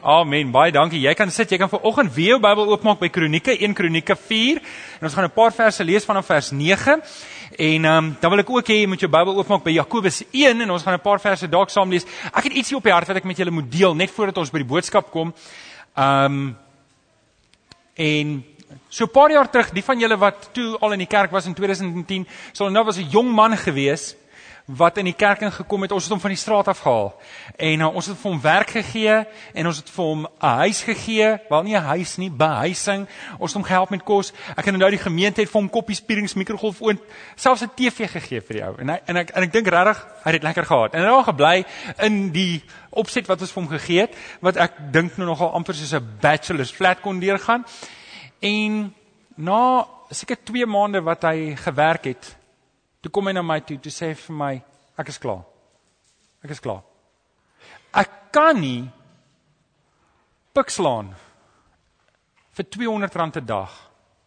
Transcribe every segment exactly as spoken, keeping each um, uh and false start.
Amen, baie dankie. Jy kan sit, jy kan vanoggend weer jou Bybel oopmaak by Kronieke, een Kronieke vier. En ons gaan 'n paar verse lees vanaf vers nege. En um, dan wil ek ook hê jy moet jou Bybel oopmaak by Jakobus een en ons gaan 'n paar verse dalk saam lees. Ek het ietsie op die hart wat ek met julle moet deel net voordat ons by die boodskap kom. Um, en so 'n paar jaar terug, die van julle wat toe al in die kerk was in twintig tien, sal nou was 'n jong man gewees wat in die kerk ingekom het. Ons het hom van die straat af gehaal. En uh, ons het vir hom werk gegee en ons het vir hom 'n huis gegee, wel nie 'n huis nie, behuising. Ons het hom gehelp met kos. Ek het nou die gemeente het vir hom koppies, pierings, mikrogolfoon, selfs 'n T V gegee vir die ou. En hy, en ek en ek dink regtig hy het dit lekker gehad. En hy het gebly in die opset wat ons vir hom gegee het, wat ek dink nou nogal amper soos 'n bachelor's flat kon deurgaan. En na seker twee maande wat hy gewerk het, toe kom hy na my toe, toe sê hy vir my, ek is klaar. Ek is klaar. Ek kan nie pikslaan vir tweehonderd rand 'n dag,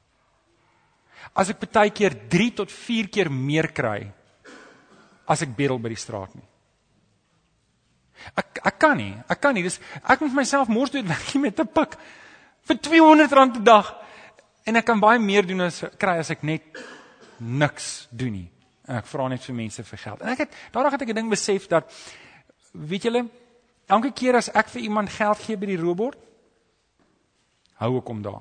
as ek partykeer drie tot vier keer meer kry, as ek bedel by die straat nie. Ek, ek kan nie, ek kan nie, dus ek moet myself mors dood werk met 'n pik, vir tweehonderd rand 'n dag, en ek kan baie meer doen as kry as ek net niks doen nie. En ek vra net vir mense vir geld. En ek het, daarom het ek 'n ding besef dat, weet julle, elke keer as ek vir iemand geld gee by die robot, hou ek hom daar.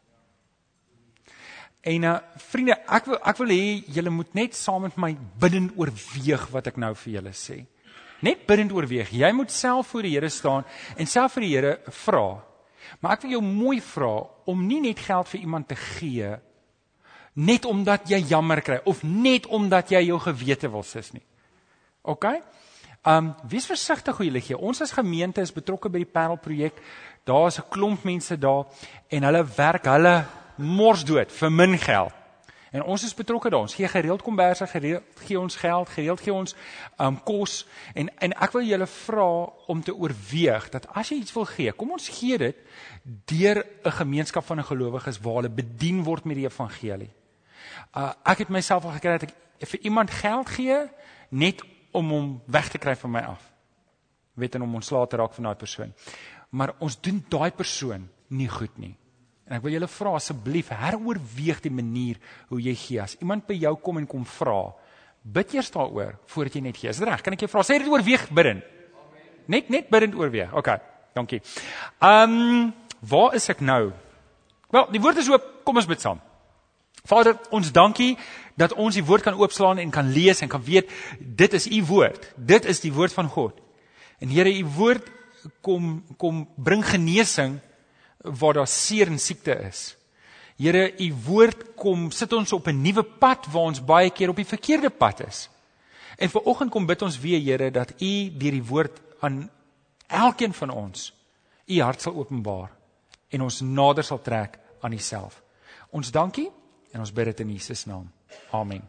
En uh, vriende, ek wil, ek wil hê, julle moet net saam met my bidend oorweeg wat ek nou vir julle sê. Net bidend oorweeg. Jy moet self voor die Here staan en self vir die Here vra. Maar ek wil jou mooi vra om nie net geld vir iemand te gee, net omdat jy jammer kry, of net omdat jy jou gewete wil sis nie. Ok? Um, wees versigtig hoe jy gee. Ons as gemeente is betrokke by die Parel projek, daar is 'n klomp mense daar, en hulle werk, hulle mors dood, vir min geld. En ons is betrokke daar, ons gee gereeld komberse, gereeld gee ons geld, gereeld gee ons um, kos, en, en ek wil julle vra om te oorweeg, dat as jy iets wil gee, kom ons gee dit, deur 'n gemeenskap van 'n gelowiges, waar hulle bedien word met die evangelie. Uh, ek het myself al gekry, dat ek vir iemand geld gee, net om hom weg te kry van my af. Weet, en om ontslae te raak van daai persoon. Maar ons doen daai persoon nie goed nie. En ek wil julle vra, asseblief, heroorweeg die manier hoe jy gee. As iemand by jou kom en kom vra, bid eers daaroor, voordat jy net gee. Is dit reg? Kan ek jou vra, sê dit oorweeg bidden? Net, net bidden oorweeg. Ok, dankie. Um, waar is ek nou? Wel, die woord is oop, kom ons bid saam. Vader, ons dankie dat ons die woord kan oopslaan en kan lees en kan weet, dit is u woord, dit is die woord van God. En Here, u woord kom, kom bring genesing waar daar seer en siekte is. Here, u woord kom, sit ons op 'n nuwe pad waar ons baie keer op die verkeerde pad is. En vanoggend kom bid ons weer, Here, dat u deur die woord aan elkeen van ons, u hart sal openbaar en ons nader sal trek aan u self. Ons dankie. En ons bid dit in Jesus naam. Amen.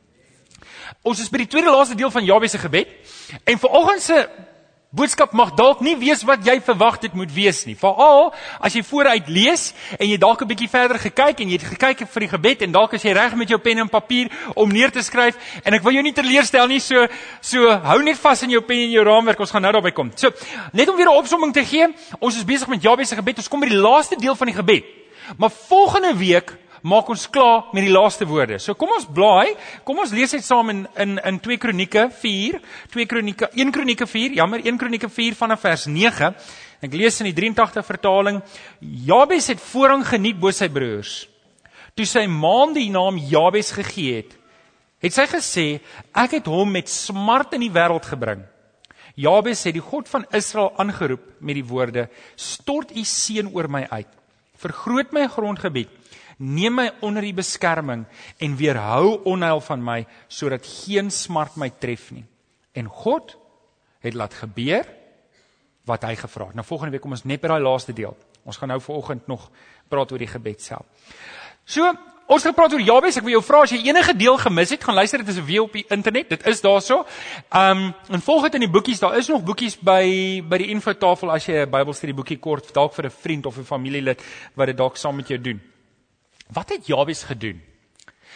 Ons is by die tweede laaste deel van Jabes se gebed. En vanoggend se boodskap mag dalk nie wees wat jy verwag dit moet wees nie. Veral as jy vooruit lees en jy dalk 'n bietjie verder gekyk en jy het gekyk vir die gebed en dalk is jy reg met jou pen en papier om neer te skryf. En ek wil jou nie teleurstel nie, so so hou net vas in jou pen en jou raamwerk. Ons gaan nou daarby kom. So, net om weer 'n opsomming te gee, ons is besig met Jabes se gebed. Ons kom by die laaste deel van die gebed. Maar volgende week maak ons klaar met die laaste woorde. So kom ons blaai, kom ons lees dit saam in in in twee Kronieke vier, twee Kronieke, een Kronieke vier, jammer, een Kronieke vier vanaf vers nege. Ek lees in die drie agt vertaling. Jabes het voorrang geniet bo sy broers. Toe sy ma die naam Jabes gegee het, het sy gesê, ek het hom met smart in die wêreld gebring. Jabes het die God van Israel aangeroep met die woorde, stort u seën oor my uit, vergroot my grondgebied, neem my onder die beskerming en weerhou onheil van my, sodat geen smart my tref nie. En God het laat gebeur wat hy gevra het. Nou volgende week kom ons net by daai laaste deel. Ons gaan nou vanoggend nog praat oor die gebed self. So, ons gaan praat oor Jabes. Ek wil jou vra, as jy enige deel gemis het, gaan luister dit is weer op die internet, dit is daar so. Um, en volg het in die boekies, daar is nog boekies by, by die infotafel, as jy 'n Bybelstudie boekie kort, dalk vir 'n vriend of 'n familielid, wat dit dalk saam met jou doen. Wat het Jabes gedoen?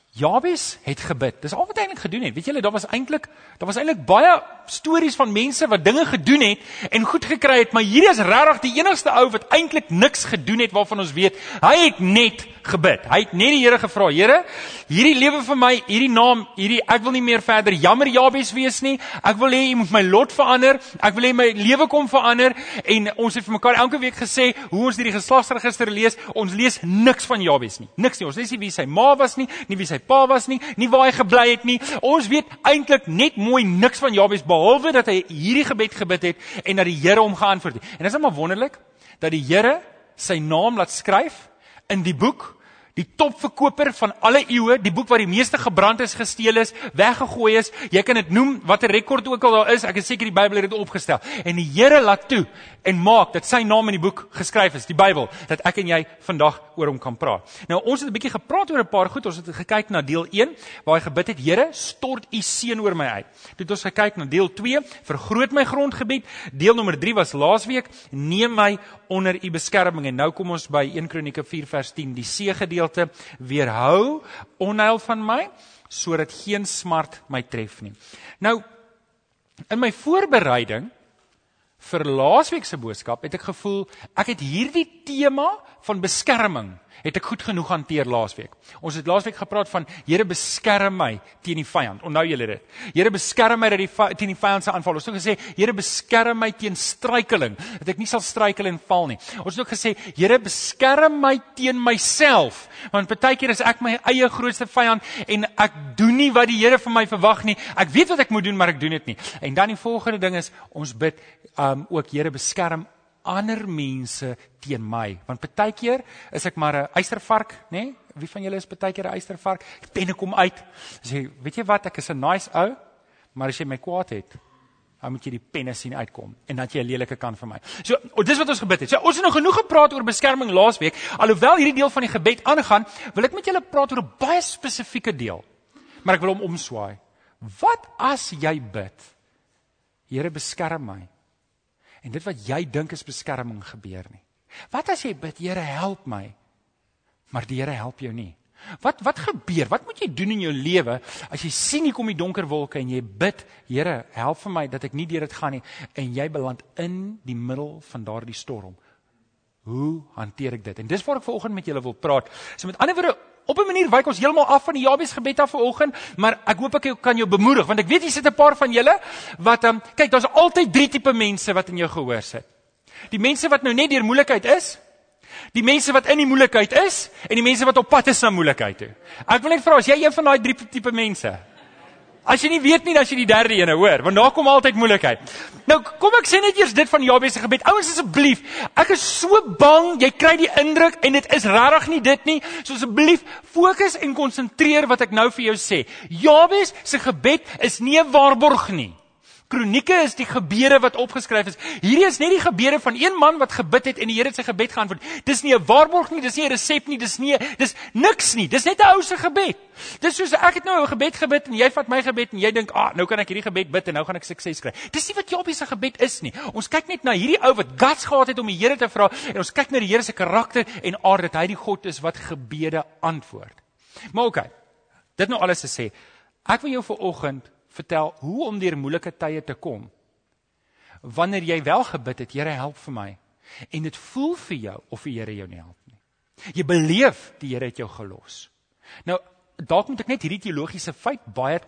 Jabes het gebid. Dis al wat hy eintlik gedoen het. Weet julle, daar was eintlik, daar was eintlik baie stories van mense wat dinge gedoen het en goed gekry het, maar hierdie is regtig die enigste ou wat eintlik niks gedoen het waarvan ons weet. Hy het net gebid. Hy het net die Here gevra, Here, hierdie lewe vir my, hierdie naam, hierdie ek wil nie meer verder jammer Jabes wees nie. Ek wil hê U moet my lot verander. Ek wil hê my lewe kom verander. En ons het vir mekaar elke week gesê hoe ons hierdie geslagsregister lees. Ons lees niks van Jabes nie. Niks nie. Ons lees nie wie sy ma was nie, nie wie sy pa was nie, nie waar hy gebly het nie. Ons weet eintlik net mooi niks van Jabes behalwe dat hy hierdie gebed gebid het en dat die Here hom geantwoord het. En dit is net maar wonderlik dat die Here sy naam laat skryf in die boek, die topverkoper van alle eeue, die boek waar die meeste gebrand is, gesteel is, weggegooi is. Jy kan dit noem wat 'n rekord ook al daar is. Ek is seker die Bybel het dit opgestel. En die Here laat toe en maak dat sy naam in die boek geskryf is, die Bybel, dat ek en jy vandag oor hom kan praat. Nou ons het 'n bietjie gepraat oor 'n paar goed. Ons het gekyk na deel een waar hy gebid het, Here, stort U seën oor my uit. Toe het ons gekyk na deel twee, vergroot my grondgebied. Deel nommer drie was laasweek, neem my onder U beskerming. En nou kom ons by eerste Kronieke vier vers tien, die see gedeelte, weerhou onheil van my, sodat geen smart my tref nie. Nou, in my voorbereiding vir laasweek se boodskap het ek gevoel, ek het hierdie tema van beskerming, het ek goed genoeg hanteer laasweek. Ons het laasweek gepraat van, Here beskerm my teen die vyand. Onthou julle dit? Here beskerm my dat die teen die vyand se aanval. Ons het ook gesê, Here beskerm my teen struikeling, dat ek nie sal struikel en val nie. Ons het ook gesê, Here beskerm my teen myself, want partykeer is ek my eie grootste vyand en ek doen nie wat die Here van my verwag nie. Ek weet wat ek moet doen, maar ek doen dit nie. En dan die volgende ding is, ons bid um, ook, Here beskerm ander mense teen my, want partykeer is ek maar 'n eystervark, né? Wie van julle is partykeer 'n eystervark? Die penne kom uit. Sê, weet jy wat, ek is 'n nice ou, maar as jy my kwaad het, dan moet jy die penne sien uitkom en dat jy 'n lelike kant van my. So, dis wat ons gebid het. So, ons het nou genoeg gepraat oor beskerming laasweek. Alhoewel hierdie deel van die gebed aangaan, wil ek met julle praat oor 'n baie spesifieke deel. Maar ek wil hom omswaai. Wat as jy bid, Here beskerm my? En dit wat jy dink is beskerming gebeur nie. Wat as jy bid, Here help my, maar die Here help jou nie? Wat wat gebeur? Wat moet jy doen in jou lewe as jy sien hier kom die donker wolke en jy bid, Here help vir my dat ek nie deur dit gaan nie, en jy beland in die middel van daardie storm? Hoe hanteer ek dit? En dis waar ek vanoggend met julle wil praat. So met ander woorde, op 'n manier wyk ons heeltemal af van die Jabes gebed af vanoggend, maar ek hoop ek kan jou bemoedig, want ek weet jy sit 'n paar van julle wat um, kyk, daar's altyd drie tipe mense wat in jou gehoor sit. Die mense wat nou net deur moeilikheid is, die mense wat in die moeilikheid is, en die mense wat op pad is na moeilikheid toe. Ek wil net vra, as jy een van daai drie tipe mense? As jy nie weet nie, dan is jy die derde ene, hoor, want daar kom altyd moeilikheid. Nou, kom ek sê net eers dit van Jabes se gebed. Ouens, asseblief, ek is so bang, jy kry die indruk, en dit is regtig nie dit nie, so asseblief, fokus en konsentreer wat ek nou vir jou sê. Jabes se gebed is nie 'n waarborg nie. Kronieke is die gebede wat opgeskryf is. Hierdie is net die gebede van een man wat gebid het en die Here het sy gebed geantwoord. Dis nie 'n waarborg nie, dis nie 'n resep nie, dis nie, dis niks nie. Dis net 'n ou se gebed. Dis soos ek het nou 'n gebed gebid en jy vat my gebed en jy dink, "Ah, nou kan ek hierdie gebed bid en nou gaan ek sukses kry." Dis nie wat Jabes se gebed is nie. Ons kyk net na hierdie ou wat guts gehad het om die Here te vra en ons kyk na die Here se karakter en aard dat hy die God is wat gebede antwoord. Maar oké. Okay, dit nou alles te sê. Ek wil jou vanoggend vertel hoe om deur moeilike tye te kom. Wanneer jy wel gebid het, Here help vir my, en dit voel vir jou of die Here jou nie help nie. Jy beleef die Here het jou gelos. Nou, dalk moet ek net hierdie teologiese feit baie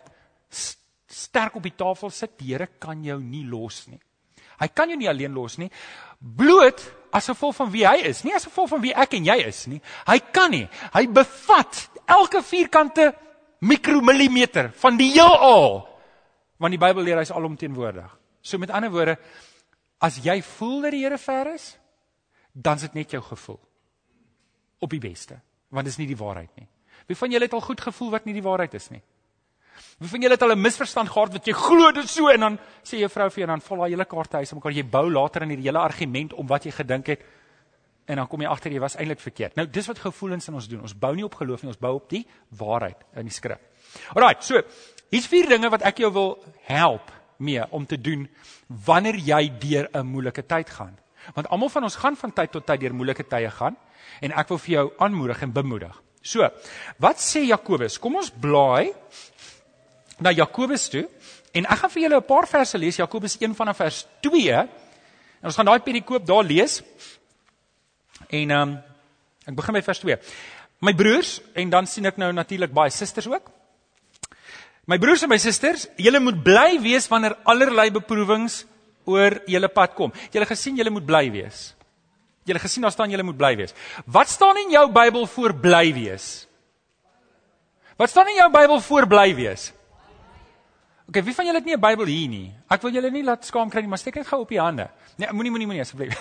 sterk op die tafel sit. Die Here kan jou nie los nie. Hy kan jou nie alleen los nie, bloot as gevolg van wie hy is, nie as gevolg van wie ek en jy is nie. Hy kan nie. Hy bevat elke vierkante mikromillimeter van die heelal. Want die Bybel leer hy is alomteenwoordig. So met ander woorde, as jy voel dat die Here ver is, dan is dit net jou gevoel. Op die beste, want dit is nie die waarheid nie. Wie van julle het al goed gevoel wat nie die waarheid is nie? Wie van julle het al 'n misverstand gehad wat jy glo dit so en dan sê jou vrou vir jou en dan val daai hele kaarte huis mekaar, jy bou later in hierdie hele argument om wat jy gedink het en dan kom jy agter jy was eintlik verkeerd. Nou dis wat gevoelens in ons doen. Ons bou nie op geloof nie, ons bou op die waarheid in die skrif. Alright, so hier's vier dinge wat ek jou wil help mee om te doen wanneer jy deur 'n moeilike tyd gaan. Want almal van ons gaan van tyd tot tyd deur moeilike tye gaan en ek wil vir jou aanmoedig en bemoedig. So, wat sê Jakobus? Kom ons blaai na Jakobus toe, en ek gaan vir julle 'n paar verse lees, Jakobus een vanaf vers twee, en ons gaan daai perikoop daar lees, en um, ek begin by vers twee. My broers, en dan sien ek nou natuurlik baie susters ook, my broers en my susters, julle moet bly wees wanneer allerlei beproewings oor julle pad kom. Julle gesien, julle moet bly wees. Julle gesien, daar staan, julle moet bly wees. Wat staan in jou Bybel voor bly wees? Wat staan in jou Bybel voor bly wees? Ok, wie van julle het nie 'n Bybel hier nie? Ek wil julle nie laat skaam kry nie, maar steek net gou op die hande. Nee, moenie, moenie, moenie, asseblief.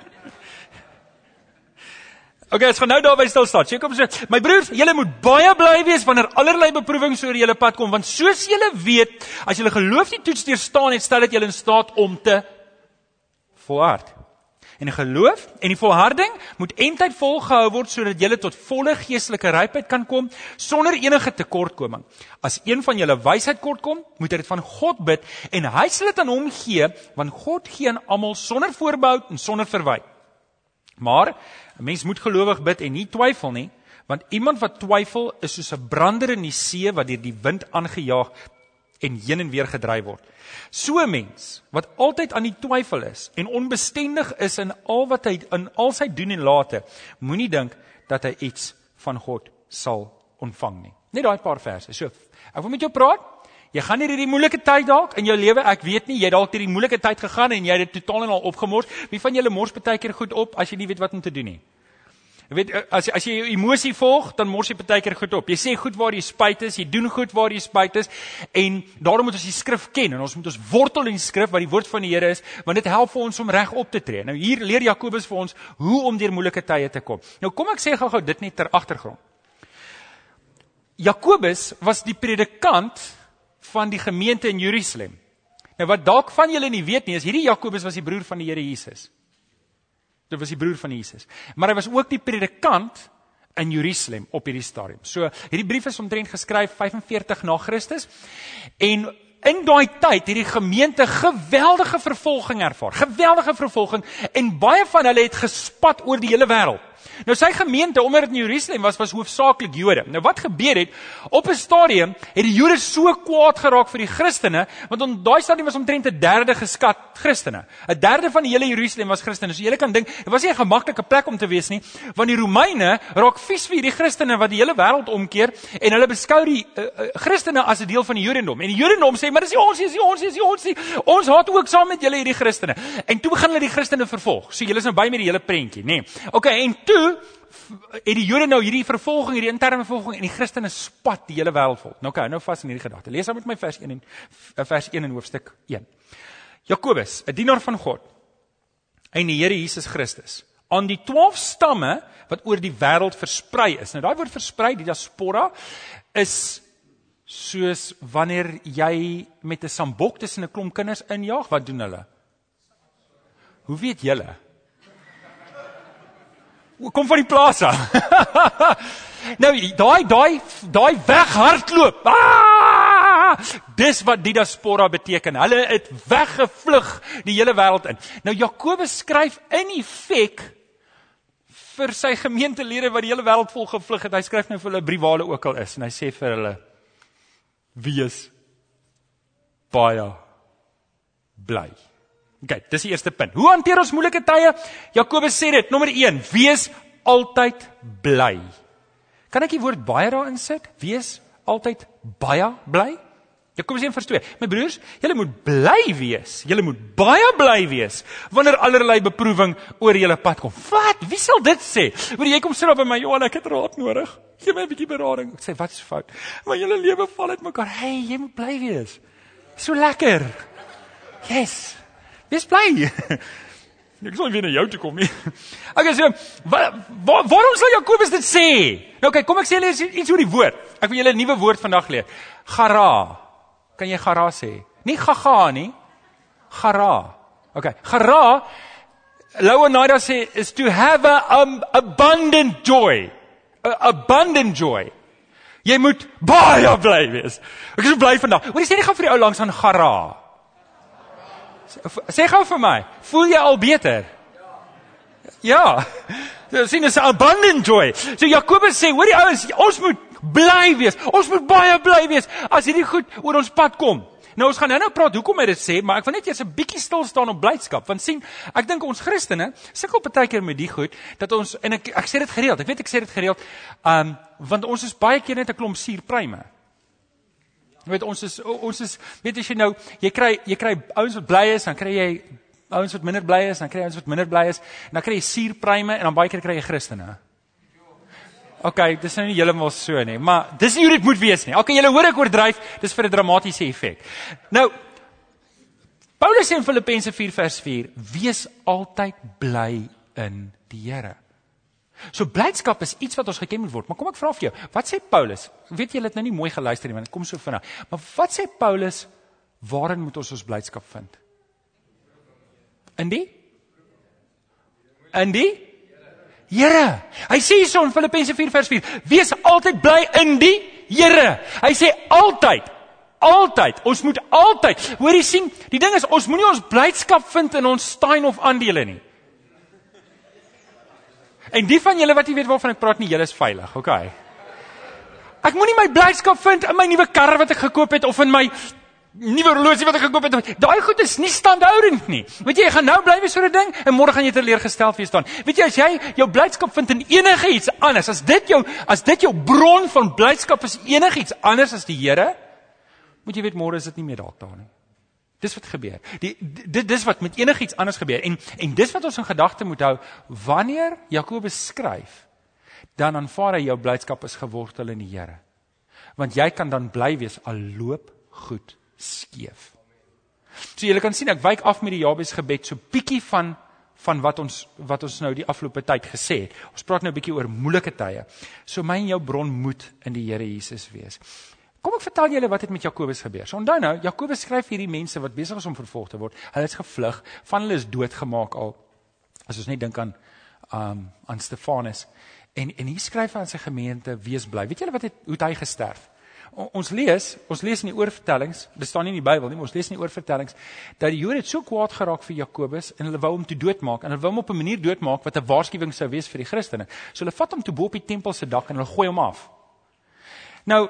Ok, ons gaan nou daarby stil staan. Sê kom so, my broers, julle moet baie bly wees wanneer allerlei beproewings oor julle pad kom, want soos julle weet, as julle geloof die toets deurstaan het, stel dit julle in staat om te volhard. En die geloof en die volharding moet eindtyd volgehou word, sodat julle tot volle geestelike rypheid kan kom, sonder enige tekortkoming. As een van julle wysheid kortkom, moet hy dit van God bid, en hy sal dit aan hom gee, want God gee aan almal sonder voorbehou en sonder verwyte. Maar, 'n mens moet gelowig bid en nie twyfel nie, want iemand wat twyfel is soos 'n brander in die see wat deur die wind aangejaag en heen en weer gedryf word. So 'n mens wat altyd aan die twyfel is en onbestendig is in al wat hy in al sy doen en late, moenie dink dat hy iets van God sal ontvang nie. Net daai paar verse. So, ek wil met jou praat. Jy gaan hierdie moeilike tyd dalk in jou lewe, ek weet nie, jy het dalk hierdie moeilike tyd gegaan en jy het dit totaal en al opgemors. Wie van julle mors baie keer goed op as jy nie weet wat om te doen nie? Jy weet, as, as jy jou emosie volg, dan mors jy baie keer goed op. Jy sê goed waar jy spyt is, jy doen goed waar jy spyt is, en daarom moet ons die skrif ken, en ons moet ons wortel in die skrif, wat die woord van die Here is, want dit help vir ons om reg op te tree. Nou hier leer Jakobus vir ons, hoe om deur moeilike tye te kom. Nou kom ek sê gou-gou dit net ter agtergrond. Jakobus was die predikant van die gemeente in Jerusalem. Nou wat dalk van julle nie weet nie, is hierdie Jakobus was die broer van die Here Jesus. Dit was die broer van Jesus. Maar hy was ook die predikant in Jerusalem op hierdie stadium. So, hierdie brief is omtrent geskryf vyfenveertig na Christus, en in daai tyd hierdie gemeente geweldige vervolging ervaar, geweldige vervolging, en baie van hulle het gespat oor die hele wêreld. Nou sy gemeente, omdat dit in Jerusalem was, was hoofsaaklik Jode. Nou wat gebeur het, op 'n stadium het die Jode so kwaad geraak vir die Christene, want op daai stadium was omtrent 'n derde geskat Christene. 'n Derde van die hele Jerusalem was Christene. So jy kan dink, dit was nie 'n gemaklike plek om te wees nie, want die Romeine raak vies vir die Christene wat die hele wêreld omkeer, en hulle beskou die uh, uh, Christene as 'n deel van die Jodendom. En die Jodendom sê, maar dis nie ons, dis nie ons, dis nie ons nie. Ons haat ook saam met julle hierdie Christene. En toe begin hulle die Christene vervolg. So julle is nou by met die hele prentjie, nê. Okay, en toe het die Jode nou hierdie vervolging, hierdie interne vervolging, en die Christene spat die hele wêreld vol. Nou okay, nou vas in hierdie gedagte. Lees dan met my vers een en vers een in hoofstuk een. Jakobus, 'n dienaar van God en die Here Jesus Christus, aan die twaalf stamme wat oor die wêreld versprei is. Nou daai woord versprei, die diaspora, is soos wanneer jy met 'n sambok tussen 'n klomp kinders injaag, wat doen hulle? Hoe weet julle? Kom van die plaas af. Nou, daai, daai, daai weghardloop. Ah! Dis wat die diaspora beteken. Hulle het weggevlug die hele wêreld in. Nou, Jakobus skryf in effek vir sy gemeentelede wat die hele wêreld vol gevlug het. Hy skryf nou vir hulle brief waar hulle ook al is. En hy sê vir hulle, wees baie bly. Okay, dis die eerste punt. Hoe hanteer ons moeilike tye? Jakobus sê dit, nommer een, wees altyd bly. Kan ek die woord baie daarin sit? Wees altyd baie bly? Jakobus een vers twee, my broers, julle moet bly wees, julle moet baie bly wees, wanneer allerlei beproewing oor julle pad kom. Wat? Wie sal dit sê? Hoor jy kom sit by my, Johan, ek het raad nodig. Gee my 'n bietjie berading. Ek sê, wat is fout? Maar julle lewe val uit mekaar. Hey, jy moet bly wees. So lekker. Yes. Wees bly. Ek sal nie weer na jou toe kom nie. Okay, so, wa, wa, waarom sal Jakobus dit sê? Nou, okay, kom ek sê julle iets oor die woord. Ek wil julle 'n nuwe woord vandag leer. Gara. Kan jy gara sê? Nie gaga nie. Gara. Okay, gara, Louw-Nida sê, is to have a um, abundant joy. A, abundant joy. Jy moet baie bly wees. Ek is bly vandag. Hoor, jy sê nie gaan vir die ou langs aan gara. Sê gou vir my, voel jy al beter? Ja. sien is abundant joy. So Jakobus sê, hoor die ouens, ons moet bly wees. Ons moet baie bly wees as hierdie goed oor ons pad kom. Nou ons gaan nou nou praat hoekom hy dit sê, maar ek wil net eers 'n bietjie stil staan op blydskap. Want sien, ek dink ons Christene sukkel baie keer met die goed dat ons en ek ek sê dit gereeld. Ek weet ek sê dit gereeld, um want ons is baie keer net 'n klomp suurpruime. Jy weet ons is ons is weet as jy nou jy kry jy kry ouens wat bly is, dan kry jy ouens wat minder bly is, dan kry jy ouens wat minder bly is, en dan kry jy suurpruime en dan baie keer kry jy Christene. Ok, dis nou nie heeltemal so nie, maar dis nie hoe dit moet wees nie. Ok, julle hoor ek oordryf, dis vir 'n dramatiese effek. Nou, Paulus sê in Filippense vier vers vier, wees altyd bly in die Here. So blydskap is iets wat ons geken moet word, maar kom ek vra vir jou, wat sê Paulus? Weet jy, het nou nie mooi geluister nie, want dit kom so vinnig. Maar wat sê Paulus, waarin moet ons ons blydskap vind? In die? In die? Here. Hy sê hierso in Filippense vier vers vier, wees altyd bly in die Here. Hy sê altyd, altyd, ons moet altyd, hoor jy sien, die ding is, ons moet nie ons blydskap vind in ons Steinhoff aandele nie. En die van julle wat nie weet waarvan ek praat nie, julle is veilig, okay. Ek moet nie my blydskap vind in my nuwe kar wat ek gekoop het, of in my nuwe horlosie wat ek gekoop het. Daai goed is nie standhoudend nie. Weet jy, jy gaan nou bly wees oor 'n ding en môre gaan jy teleurgesteld wees dan. Weet jy, as jy jou blydskap vind in enige iets anders, as dit jou as dit jou bron van blydskap is enige iets anders as die Here, moet jy weet môre is dit nie meer dalk daar nie. Dis wat gebeur. Die dit dis wat met enige iets anders gebeur. En en dis wat ons in gedagte moet hou wanneer Jakobus skryf, dan aanvaar hy jou blydskap is gewortel in die Here. Want jy kan dan bly wees al loop goed skeef. So julle kan sien, ek wyk af met die Jabes gebed so bietjie van van wat ons wat ons nou die afgelope tyd gesê het. Ons praat nou bietjie oor moeilike tye. So my en jou bron moet in die Here Jesus wees. Kom ek vertel julle wat het met Jakobus gebeur. So onthou nou, Jakobus skryf hierdie mense wat besig is om vervolg te word. Hulle is gevlug, van hulle is doodgemaak al. As ons net dink aan um, aan Stefanus. En en hier skryf hy aan sy gemeente, wees bly. Weet julle wat het hoe het hy gesterf? Ons lees, ons lees in die oorvertellings, dit staan nie in die Bybel nie, maar ons lees in die oorvertellings, dat die Jode het so kwaad geraak vir Jakobus, en hulle wou hom toe doodmaak, en hulle wou hom op 'n manier doodmaak, wat 'n waarskuwing sou wees vir die Christene. So hulle vat hom toe bo op die tempel se dak, en hulle gooi hom af. Nou,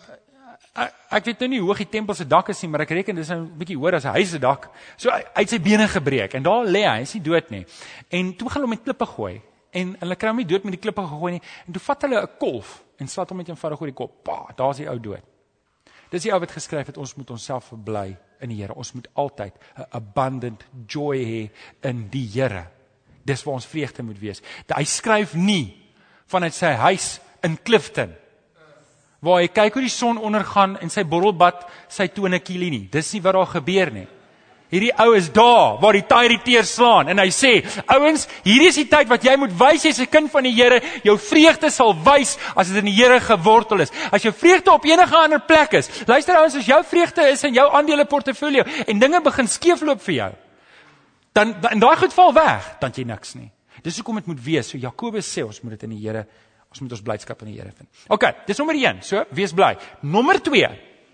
ek, ek weet nou nie hoe hoog die tempel se dak is nie, maar ek reken, dit is nou 'n bietjie hoër as 'n huis se dak. So, hy het sy bene gebreek, en daar lê hy, hy is nie dood nie. En toe gaan hulle hom met klippe gooi, en hulle kry hom nie dood met die klippe gegooi nie, en toe vat hulle 'n kolf, en slat hom met eenvoudig oor die kop. Pa, daar is die ou dood. Dis die ou wat geskryf het, ons moet onsself verbly in die Here. Ons moet altyd 'n abundant joy hê in die Here. Dis waar ons vreugde moet wees. Hy skryf nie vanuit sy huis in Clifton, waar hy kyk hoe die son ondergaan en sy borrelbad sy tone kielie nie. Dis nie wat daar gebeur nie. Hierdie ou is daar, waar die taai slaan, en hy sê, ouens, hierdie is die tyd wat jy moet wys, jy's 'n kind van die Here, jou vreugde sal wys, as dit in die Here gewortel is. As jou vreugde op enige ander plek is, luister ouens, as jou vreugde is in jou aandele portfolio, en dinge begin skeefloop vir jou, dan, in daai goed val weg, dan het jy niks nie. Dis hoekom dit moet wees, so Jakobus sê, ons moet dit in die Here, ons moet ons blydskap in die Here vind. Ok, dis nommer een, so, wees bly. Nommer twee,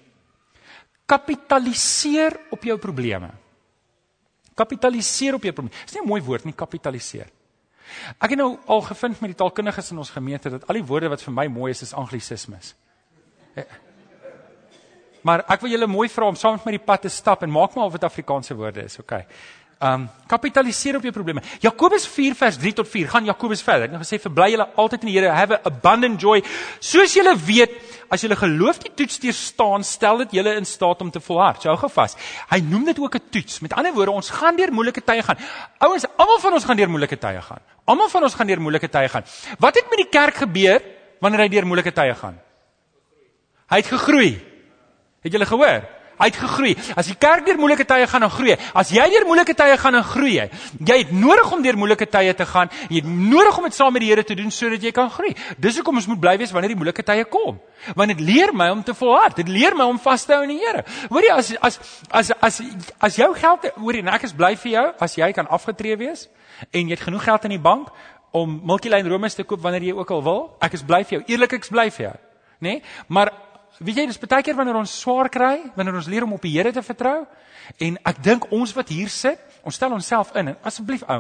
kapitaliseer op jou probleme. Kapitaliseer op jou probleme. Dis nie 'n mooi woord nie, kapitaliseer. Ek het nou al gevind met die taalkundiges in ons gemeente, dat al die woorde wat vir my mooi is, is anglisismes. Maar ek wil julle mooi vra om saam met my die pad te stap, en maak maar of dit Afrikaanse woorde is, ok. Um, kapitaliseer op jou probleme. Jakobus vier vers drie tot vier, gaan Jakobus verder. Hy het gesê, verbly julle altyd in die Here, have a abundant joy. Soos julle weet, as julle geloof die toets deurstaan, stel dit julle in staat om te volhard. So hou gevas. Hy noem dit ook 'n toets. Met ander woorde, ons gaan deur moeilike tye gaan. Ouens, almal van ons gaan deur moeilike tye gaan. Almal van ons gaan deur moeilike tye gaan. Wat het met die kerk gebeur wanneer hy deur moeilike tye gaan? Hy het gegroei. Het julle gehoor? Hy het gegroei. As die kerk deur moeilike tye gaan, dan groei hy. As jy deur moeilike tye gaan, dan groei jy. Jy het nodig om deur moeilike tye te gaan. Jy het nodig om dit saam met die Here te doen sodat jy kan groei. Dis hoekom ons moet bly wees wanneer die moeilike tye kom. Want dit leer my om te volhard. Dit leer my om vas te hou in die Here. Hoor jy, as as as as as jou geld, hoor jy, ek is bly vir jou as jy kan afgetree wees en jy het genoeg geld in die bank om Multiline Romas te koop wanneer jy ook al wil. Ek is bly vir jou. Eerlik, ek is bly vir jou, né? Nee? Maar weet jy, dis baie keer wanneer ons swaar kry, wanneer ons leer om op die Here te vertrou, en ek dink ons wat hier sit, ons stel onsself in, en asseblief ouens,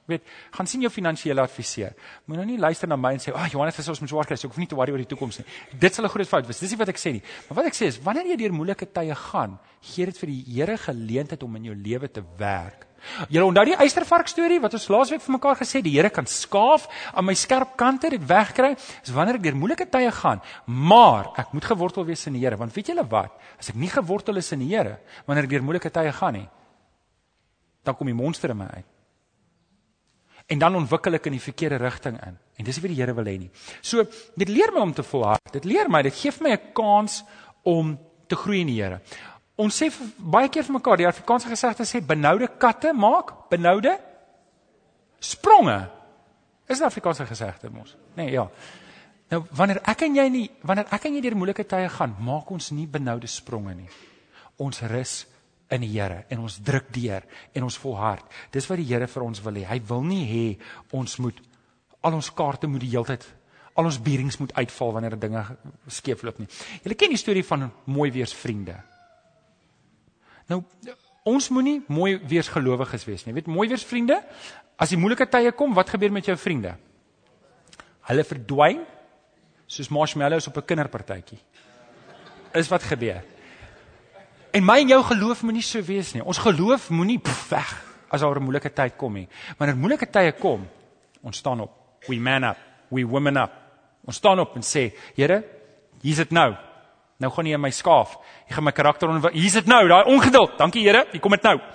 Weet, gaan sien jou finansiële adviseur. Moet nou nie luister na my en sê, "Ag, oh, Johannes het gesê ons moet swaar kry, so ek hoef nie te worry oor die toekoms nie." Dit sal 'n groot fout wees. Dis nie wat ek sê nie. Maar wat ek sê is, wanneer jy deur moeilike tye gaan, gee dit vir die Here geleentheid om in jou lewe te werk. Julle onthou die eystervark storie wat ons laasweek vir mekaar gesê, die Here kan skaaf aan my skerp kante, dit wegkry, is wanneer ek deur moeilike tye gaan, maar ek moet gewortel wees in die Here, want weet julle wat, as ek nie gewortel is in die Here, wanneer ek deur moeilike tye gaan nie, dan kom die monster in my uit. En dan ontwikkel ek in die verkeerde rigting in. En dis nie wat die Here wil hê nie. So, dit leer my om te volhard. Dit leer my, dit gee my 'n kans om te groei in die Here. Ons sê baie keer vir mekaar, die Afrikaanse gesegde sê, benoude katte maak, benoude spronge. Is dit Afrikaanse gesegde mos? Nee, ja. Nou, wanneer ek en jy nie, wanneer ek en jy deur moeilike tye gaan, maak ons nie benoude spronge nie. Ons rus in die Here, en ons druk deur, en ons volhard. Dis wat die Here vir ons wil hê. Hy wil nie hê, ons moet, al ons kaarte moet die heeltyd, al ons bierings moet uitval, wanneer dinge skeefloop nie. Julle ken die storie van mooi weers vriende. Nou, ons moet nie mooi weers gelowiges wees nie. Weet, mooi weers vriende, as die moeilike tye kom, wat gebeur met jou vriende? Hulle verdwyn, soos marshmallows op 'n kinderpartytjie. Is wat gebeur. En my en jou geloof moet nie so wees nie. Ons geloof moet nie pff, weg, as daar 'n moeilike tyd kom nie. Wanneer moeilike tye kom, ons staan op. We man up, we women up. Ons staan op en sê, Here, hier's dit nou. Nou gaan nie in my skaaf. Jy gaan my karakter onderwys. Hier's dit nou, daai ongeduld. Dankie Here, hier kom dit nou.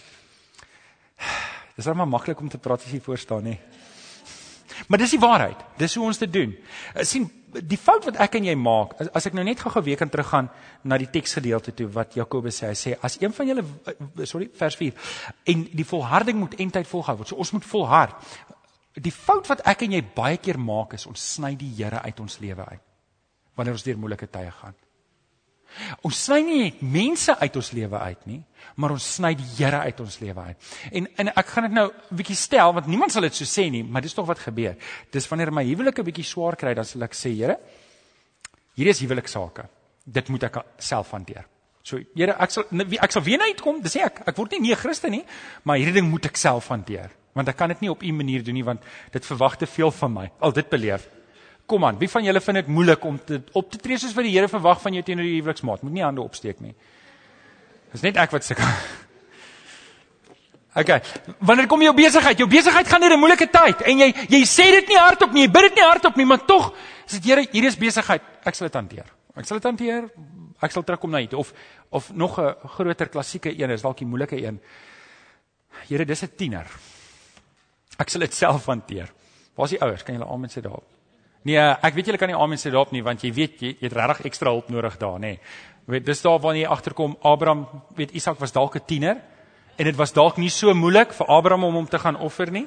Dis maar maklik om te praat as jy voor staan, nie. Maar dis die waarheid. Dis hoe ons dit doen. Sien, die fout wat ek en jy maak, as ek nou net gou-gou weer kan teruggaan na die teksgedeelte toe wat Jakobus sê, hy sê as een van julle, sorry, vers vier, en die volharding moet eindtyd volhou word. So ons moet volhard. Die fout wat ek en jy baie keer maak is ons sny die Here uit ons lewe uit. Wanneer ons deur moeilike tye gaan. Ons sny nie mense uit ons lewe uit nie, maar ons sny die Here uit ons lewe uit. En, en ek gaan dit nou 'n bietjie stel, want niemand sal dit so sê nie, maar dis tog wat gebeur. Dis wanneer my huwelik 'n bietjie swaar kry, dan sal ek sê, Here, hier is huweliksake. Dit moet ek self hanteer. So, Here, ek sal, ek sal weer na uitkom, dis ek, ek word nie nie 'n Christen nie, maar hierdie ding moet ek self hanteer. Want ek kan dit nie op 'n manier doen nie, want dit verwag te veel van my. Al dit beleef. Kom aan, wie van julle vind dit moeilik om te, op te tree soos wat die Here verwag van jou teenoor die huweliksmaat? Moet nie hande opsteek nie. Dis net ek wat sukkel. Okay, wanneer kom jou besigheid? Jou besigheid gaan deur 'n moeilike tyd en jy jy sê dit nie hardop nie, jy bid dit nie hardop nie, maar tog is dit Here, hier is besigheid. Ek sal dit hanteer. Ek sal dit hanteer. Ek sal terugkom na dit of of nog 'n groter klassieke een is dalk die moeilike een. Here, dis 'n tiener. Ek sal dit self hanteer. Waar is die ouers? Kan julle amen sê daarop? Nee, ek weet julle kan nie amen sê daarop nie, want jy weet, jy, jy het regtig ekstra hulp nodig daar, nê. Weet, dis daar wanneer jy agterkom, Abraham, weet, Isak was dalk 'n tiener, en dit was dalk nie so moeilik vir Abraham om hom te gaan offer nie.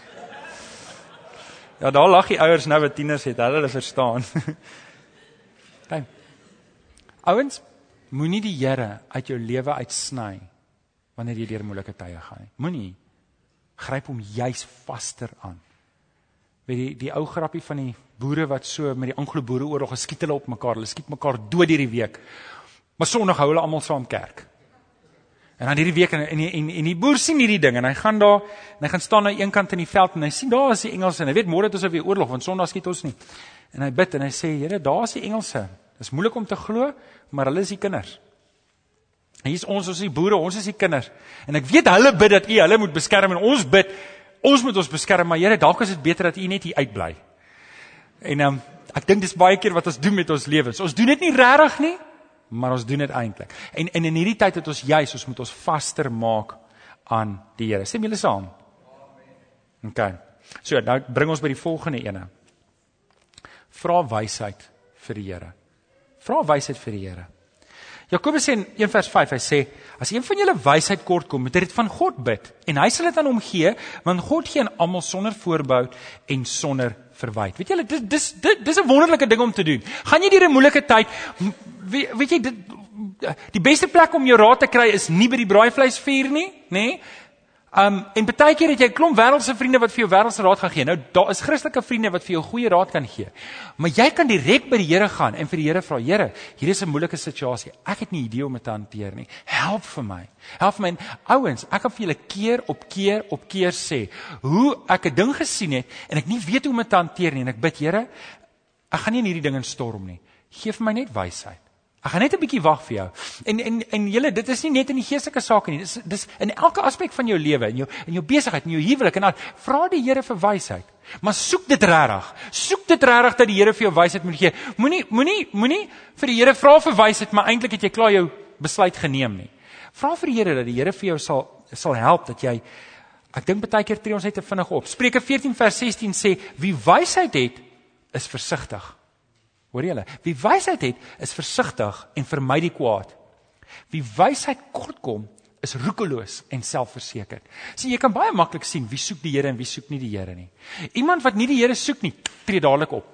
Ja, daar lag die ouers nou wat tieners het, hulle hulle verstaan. Okay. Ouens, moenie die Here uit jou lewe uitsny, wanneer jy deur moeilike tye gaan nie. Moenie, gryp hom juis vaster aan. Weet die, die ou grappie van die boere wat so met die Anglo-Boereoorlog geskiet hulle op mekaar, hulle skiet mekaar dood hierdie week. Maar Sondag hou hulle almal saam kerk. En dan hierdie week en en, en en die boer sien hierdie ding en hy gaan daar en hy gaan staan aan een kant in die veld en hy sien daar is die Engelse en hy weet môre het ons weer oorlog want Sondag skiet ons nie. En hy bid en hy sê, Here, daar is die Engelse. Dis moeilik om te glo, maar hulle is die kinders. En hier is ons, ons is die boere, ons is die kinders. En ek weet hulle bid dat U hulle moet beskerm en ons bid, ons moet ons beskerm, maar Here, dalk is dit beter dat U net hier uitbly. En um, ek dink dis baie keer wat ons doen met ons lewens. Ons doen dit nie regtig nie, maar ons doen dit eintlik. En, en in hierdie tyd het ons juis, ons moet ons vaster maak aan die Here. Stem julle saam? Okay. So, nou bring ons by die volgende ene. Vra wysheid vir die Here. Vra wysheid vir die Here. Jakobus sê in een vers vyf, hy sê, as een van julle wysheid kort kom, moet hy dit van God bid, en hy sal dit aan hom gee, want God gee aan almal sonder voorbehou en sonder verwyte. Weet julle, dis dis dis 'n wonderlike ding om te doen. Gaan jy deur 'n moeilike tyd, weet, weet jy, dit, die beste plek om jou raad te kry is nie by die braaivleisvuur nie, nê? Um, en baie keer het jy 'n klomp wêreldse vriende wat vir jou wêreldse raad gaan gee. Nou, daar is Christelike vriende wat vir jou goeie raad kan gee. Maar jy kan direk by die Here gaan en vir die Here vra, Here, hier is 'n moeilike situasie. Ek het nie idee om dit te hanteer nie. Help vir my. Help vir my. En, ouens, ek kan vir julle keer op keer op keer sê hoe ek 'n ding gesien het en ek nie weet hoe om dit te hanteer nie. En ek bid, Here, ek gaan nie in hierdie ding instorm nie. Geef my net wysheid. Ek gaan net 'n bietjie wag vir jou. En en en julle, dit is nie net in die geestelike sake nie. Dis dis in elke aspek van jou lewe, in jou in jou besigheid, in jou huwelik en al. Vra die Here vir wysheid. Maar soek dit regtig. Soek dit regtig dat die Here vir jou wysheid moet gee. Moenie moenie moenie vir die Here vra vir wysheid, maar eintlik het jy klaar jou besluit geneem nie. Vra vir die Here dat die Here vir jou sal sal help dat jy ek dink baie keer tree ons net te vinnig op. Spreuke veertien vers sestien sê wie wysheid het is versigtig. Hoor julle, wie wysheid het, is versigtig en vermy die kwaad. Wie wysheid kortkom, is roekeloos en selfversekerd. Sien, jy kan baie maklik sien wie soek die Here en wie soek nie die Here nie. Iemand wat nie die Here soek nie, tree dadelik op.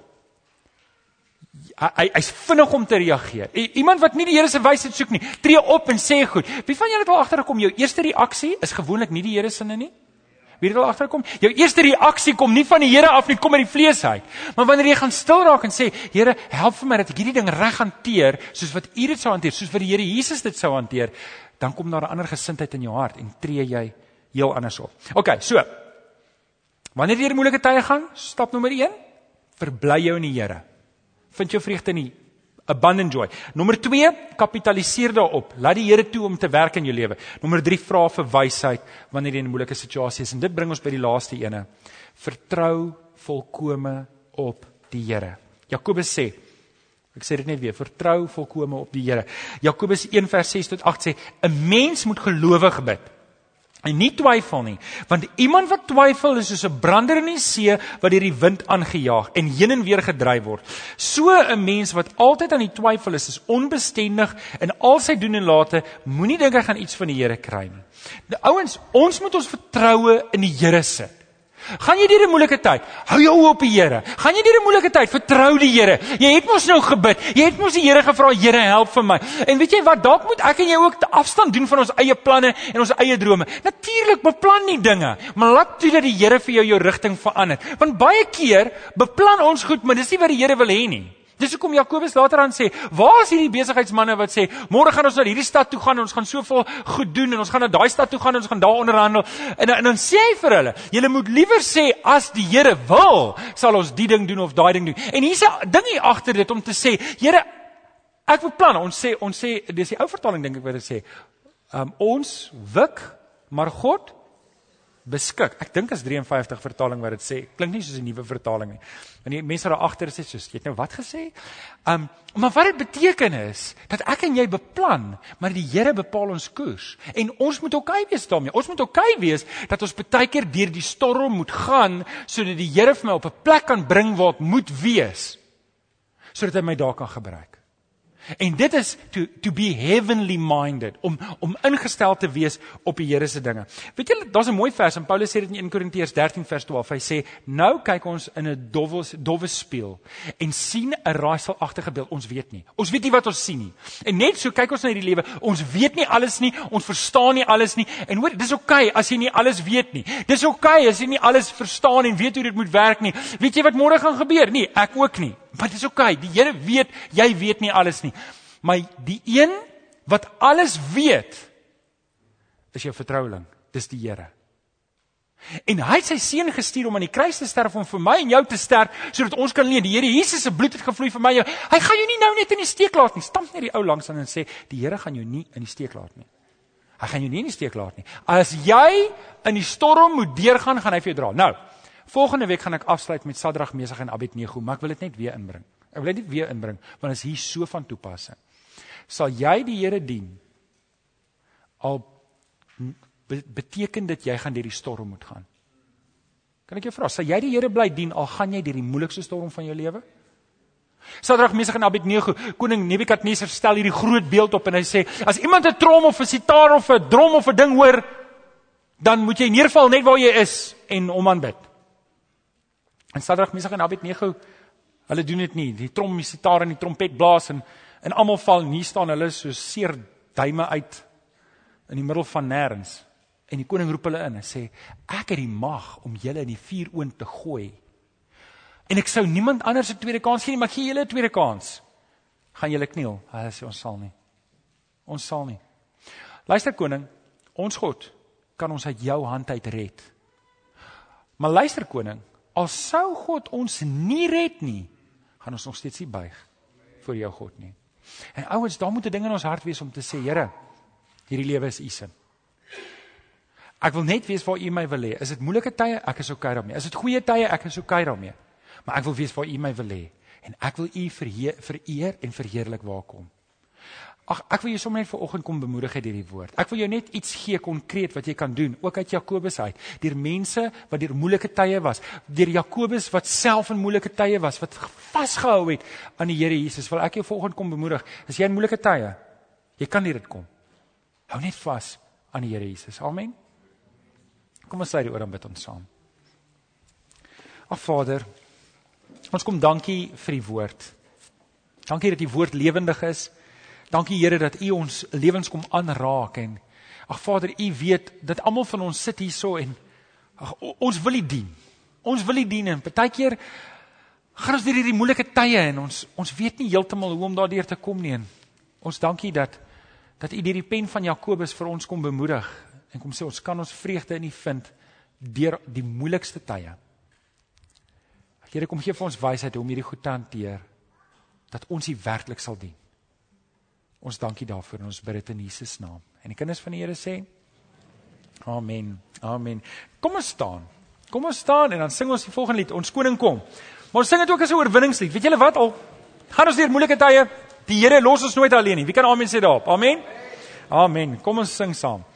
Hy hy's vinnig om te reageer. Iemand wat nie die Here se wysheid soek nie, tree op en sê goed. Wie van julle het al agtergekom, jou eerste reaksie is gewoonlik nie die Here se sinne nie? Wie het al agterkom? Jou eerste reaksie kom nie van die Here af nie, kom uit die vlees uit. Maar wanneer jy gaan stil raak en sê, Here, help vir my dat ek hierdie ding reg hanteer, soos wat U dit sou hanteer, soos wat die Here Jesus dit sou hanteer, dan kom daar 'n ander gesindheid in jou hart en tree jy heel anders op. OK, so. Wanneer jy deur moeilike tye gaan, stap nommer een, verbly jou in die Here. Vind jou vreugde in die abundant joy. Nommer twee, kapitaliseer daarop. Laat die Here toe om te werk in jou lewe. Nommer drie, vra vir wysheid wanneer jy in 'n moeilike situasie is. En dit bring ons by die laaste ene. Vertrou volkome op die Here. Jakobus sê, ek sê dit net weer, vertrou volkome op die Here. Jakobus een vers ses tot agt sê, 'n mens moet gelowig bid en nie twyfel nie, want iemand wat twyfel is soos 'n brander in die see wat deur die wind aangejaag en heen en weer gedryf word. So 'n mens wat altyd aan die twyfel is, is onbestendig in al sy doen en late, moenie dink hy gaan iets van die Here kry nie. Die ouens, ons moet ons vertroue in die Here sit. Gaan jy deur 'n moeilike tyd? Hou jou oë op die Here. Gaan jy deur 'n moeilike tyd? Vertrou die Here. Jy het mos nou gebid. Jy het mos die Here gevra, Here, help vir my. En weet jy wat? Dalk moet ek en jy ook te afstand doen van ons eie planne en ons eie drome. Natuurlik, beplan nie dinge, maar laat toe dat die Here vir jou jou rigting verander. Want baie keer beplan ons goed, maar dis nie wat die Here wil hê nie. Dis hoekom Jakobus later aan sê, waar is hierdie besigheidsmanne wat sê, môre gaan ons na hierdie stad toe gaan en ons gaan soveel goed doen en ons gaan na daai stad toe gaan en ons gaan daar onderhandel. En, en dan sê hy vir hulle, julle moet liewer sê, as die Here wil, sal ons die ding doen of daai ding doen. En hier's 'n ding hier agter dit om te sê, Here, ek beplan, ons sê, ons sê, dis die ou vertaling dink ek wat dit sê, um, ons wik, maar God beskik. Ek dink as vyf drie vertaling wat dit sê. Klink nie soos 'n nuwe vertaling nie. En die mense daar agter sê soos, jy het nou wat gesê? Um, maar wat dit beteken is, dat ek en jy beplan, maar die Here bepaal ons koers. En ons moet oukei wees daarmee. Ons moet oukei wees, dat ons baie keer deur die storm moet gaan, sodat die Here vir my op 'n plek kan bring waar ek moet wees, sodat hy my daar kan gebruik. En dit is to, to be heavenly minded, om, om ingestel te wees op die Here se dinge. Weet julle, daar's 'n mooi vers, en Paulus sê dit in Eerste Korintiërs dertien vers twaalf, hy sê, nou kyk ons in 'n dowwe, dowwe spieël, en sien 'n raaiselagtige beeld, ons weet nie, ons weet nie wat ons sien nie, en net so kyk ons na hierdie lewe, ons weet nie alles nie, ons verstaan nie alles nie, en hoor, dis oukei as jy nie alles weet nie, dis oukei as jy nie alles verstaan en weet hoe dit moet werk nie, weet jy wat môre gaan gebeur? Nee, ek ook nie. Maar dit is oukei, die Here weet, jy weet nie alles nie. Maar die een wat alles weet, is jou vertroueling, dis die Here. En hy het sy seun gestuur om aan die kruis te sterf, om vir my en jou te sterf, sodat ons kan leef. Die Here Jesus se bloed het gevloei vir my en jou. Hy gaan jou nie nou net in die steek laat nie. Stamp net die ou langs aan en sê, die Here gaan jou nie in die steek laat nie. Hy gaan jou nie in die steek laat nie. As jy in die storm moet deurgaan, gaan hy vir jou dra. Nou, volgende week gaan ek afsluit met Sadrag, Mesach en Abednego, maar ek wil dit net weer inbring. Ek wil dit weer inbring, want dit is hier so van toepassing. Sal jy die Here dien, al beteken dit jy gaan deur die storm moet gaan? Kan ek jou vra, sal jy die Here bly dien, al gaan jy deur die moeilikste storm van jou lewe? Sadrag, Mesach en Abednego, koning Nebukadnesar stel hierdie groot beeld op en hy sê, as iemand 'n trom of 'n sitaar of 'n drom of 'n ding hoor, dan moet jy neerval net waar jy is en hom aanbid. En Sadrag, Mesach en Abednego, hulle doen dit nie. Die trom, die sitaar en die trompet blaas en, en almal val, nie staan hulle so seer duime uit in die middel van nêrens. En die koning roep hulle in en sê, ek het die mag om julle in die vuuroond te gooi. En ek sou niemand anders 'n tweede kans gee nie, maar ek gee julle 'n tweede kans. Gaan julle kniel? Hulle sê, ons sal nie. Ons sal nie. Luister koning, ons God kan ons uit jou hand uit red. Maar luister koning, al sou God ons nie red nie, gaan ons nog steeds nie buig vir jou God nie. En ouens, daar moet 'n ding in ons hart wees om te sê, Here, hierdie lewe is u sin. Ek wil net weet waar u my wil hê. Is dit moeilike tye? Ek is okay daarmee. Is dit goeie tye? Ek is okay daarmee. Maar ek wil weet waar u my wil hê. En ek wil u verheer, vereer en verheerlik waar kom. Ag, ek wil jou sommer net vanoggend kom bemoedig uit hierdie woord. Ek wil jou net iets gee konkreet wat jy kan doen, ook uit Jakobus uit. Deur mense wat deur moeilike tye was, deur Jakobus wat self in moeilike tye was, wat vasgehou het aan die Here Jesus. Wil ek jou vanoggend kom bemoedig. As jy in moeilike tye, jy kan nie dit kom. Hou net vas aan die Here Jesus. Amen. Kom ons sê die oor en bid ons saam. Ag Vader, ons kom dankie vir die woord. Dankie dat die woord lewendig is. Dankie Here dat u ons lewens kom aanraak en ag Vader, u weet dat almal van ons sit hierso en ag, ons wil u dien. Ons wil u dien en partykeer gaan ons deur hierdie moeilike tye en ons ons weet nie heeltemal hoe om daardeur te kom nie. En ons dankie dat dat u deur die pen van Jakobus vir ons kom bemoedig en kom sê ons kan ons vreugde in u vind deur die moeilikste tye. Here, kom gee vir ons wysheid om hierdie goed te hanteer, dat ons u werklik sal dien. Ons dankie daarvoor en ons bid dit in Jesus naam. En die kinders van die Here sê, Amen, Amen. Kom ons staan, kom ons staan en dan sing ons die volgende lied, Ons Koning kom. Maar ons sing dit ook as 'n oorwinningslied. Weet julle wat, al gaan ons deur moeilike tye, die Here los ons nooit alleen nie. Wie kan amen sê daarop? Amen? Amen. Kom ons sing saam.